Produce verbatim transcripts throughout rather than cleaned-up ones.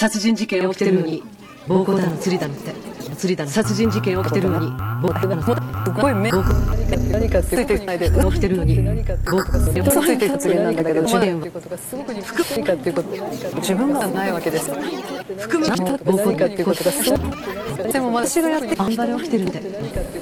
殺人事件起きてるのに暴行だの釣りだのって釣りだの殺人事件起きてるのに暴行だのすごい目何かついてないで起きてるのに暴行ついてる発言なんだけど事件は含むかっていうこと自分がないわけです含む暴行かっていうことがすごくでも私がやってあんばれ起きてるみたい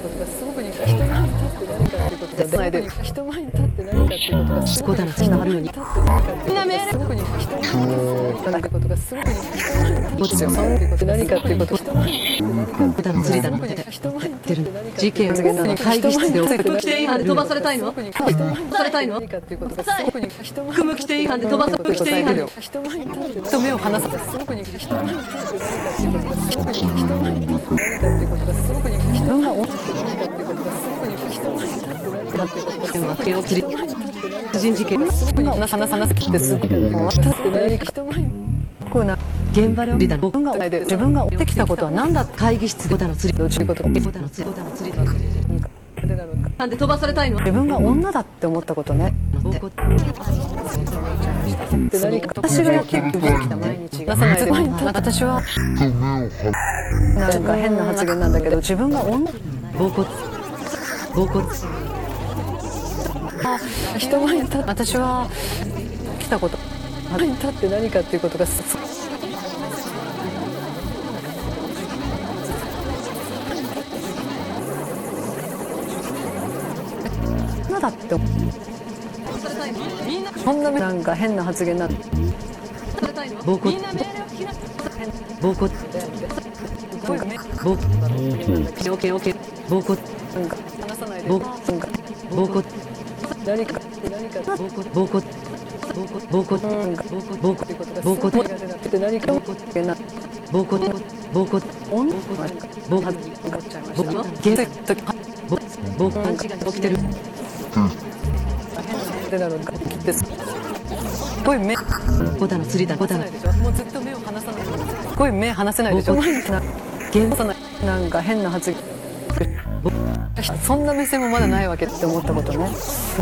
人前で人前に立って何かっていうことがすごくつながるのにみんな命令すごくに人前に立ってことがすごくに人前に立って何かっていうこと人前に普段釣りだのってってる事件を会議室で起きて規定違反で飛ばされたいの飛ばされたいの含む規定違反で飛ばされ規定違反で人目を離さすごくに人前に立って何かっていうことがすごくに人前に立って何かっていうことがすごくに人が何かっていうことがすごくに人前に立って何かっていうことがすごくに人前に立って殺人事件が話さなすぎてすごくもう立って何か人前にこうな現場で起きた僕が自分が追ってきたことは何だ会議室でボタの釣りどういうことボタの釣りボタの釣りなんで飛ばされたいの自分が女だって思ったことねって何か私がやってきた毎日が私はなんか変な発言なんだけど自分が女暴行暴行あ人前に立って私は来たこと前に立って何かっていうことがだってそんななんか変な発言なんて暴行暴行暴行暴行暴行何か何か暴行暴行暴行暴行暴行暴行って何か暴行暴行暴行暴行現在時暴行が起きてるでなのにです。すごい目ボタの釣りだボタのもうずっと目を離さないすごい目離せないでしょ現さないなんか変な発言そんな目線もまだないわけって思ったことね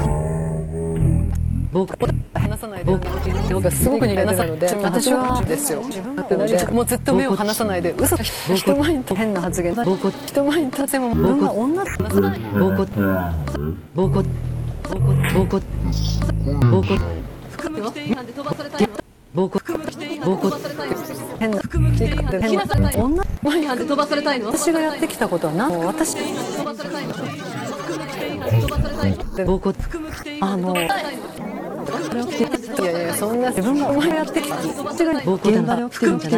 僕離さないで僕がすごく苦手なので私はですよもうずっと目を離さないで嘘人前に変な発言人前に立つも僕が女だ暴行暴行暴行暴行暴行含む規定違反で飛ばされたい暴行暴行変な含む規定違反で飛ばされたい女違反で飛ばされたいの私がやってきたことは何私飛ばされたいの含む規定違反で飛ばされたいの暴行含む規定違反で飛ばされたいのいやいやそんな自分がお前やってきた現場で起きてるんじゃない